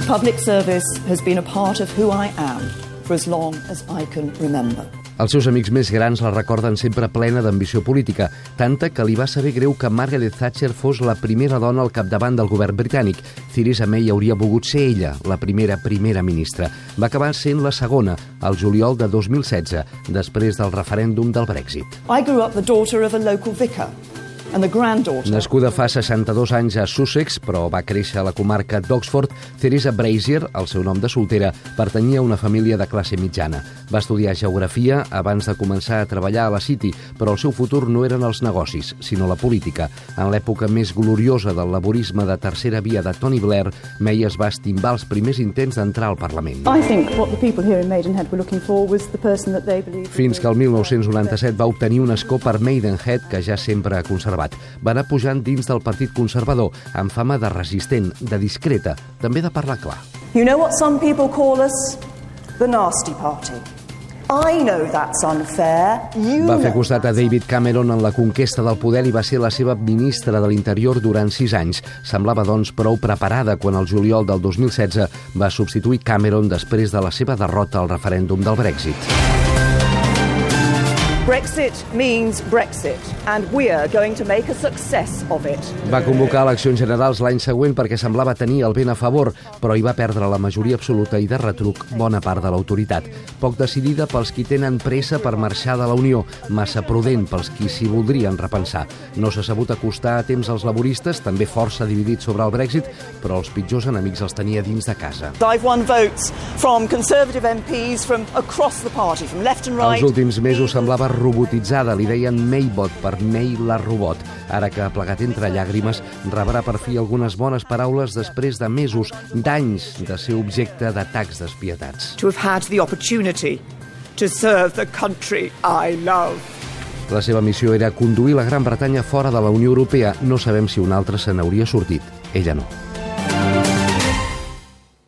Public service has been a part of who I am for as long as I can remember. Els seus amics més grans la recorden sempre plena d'ambició política, tanta que li va saber greu que Margaret Thatcher fos la primera dona al capdavant del govern britànic. Theresa May hauria volgut ser ella, la primera ministra. Va acabar sent la segona, al juliol de 2016, després del referèndum del Brexit. I grew up the daughter of a local vicar. And the granddaughter. Nascuda fa 62 anys a Sussex, però va créixer a la comarca d'Oxford, Theresa Brazier, el seu nom de soltera, pertanyia a una família de classe mitjana. Va estudiar geografia abans de començar a treballar a la City, però el seu futur no eren els negocis, sinó la política. En l'època més gloriosa del laborisme de tercera via de Tony Blair, May es va estimbar els primers intents d'entrar al Parlament. Fins que el 1997 va obtenir un escó per Maidenhead, que ja sempre ha conservat. Va anar pujant dins del Partit Conservador, amb fama de resistent, de discreta, també de parlar clar. You know what some people call us? The nasty party. I know that's unfair. Va fer costat a David Cameron en la conquesta del poder i va ser la seva ministra de l'Interior durant 6 anys. Semblava, doncs, prou preparada quan el juliol del 2016 va substituir Cameron després de la seva derrota al referèndum del Brexit. Brexit means Brexit, and we're going to make a success of it. Va convocar eleccions generals l'any següent perquè semblava tenir el vent a favor, però hi va perdre la majoria absoluta i de retruc bona part de l'autoritat. Poc decidida pels qui tenen pressa per marxar de la Unió, massa prudent pels qui s'hi voldrien repensar. No s'ha sabut acostar a temps als laboristes, també força dividits sobre el Brexit, però els pitjors enemics els tenia dins de casa. I've won votes from Conservative MPs from across the party, from left and right. Els últims mesos semblava robotitzada, li deien Maybot per May la robot. Ara que ha plegat entre llàgrimes, rebrà per fi algunes bones paraules després de mesos, d'anys de ser objecte d'atacs despietats. To have had the opportunity to serve the country I love. La seva missió era conduir la Gran Bretanya fora de la Unió Europea. No sabem si un altre se n'hauria sortit. Ella no.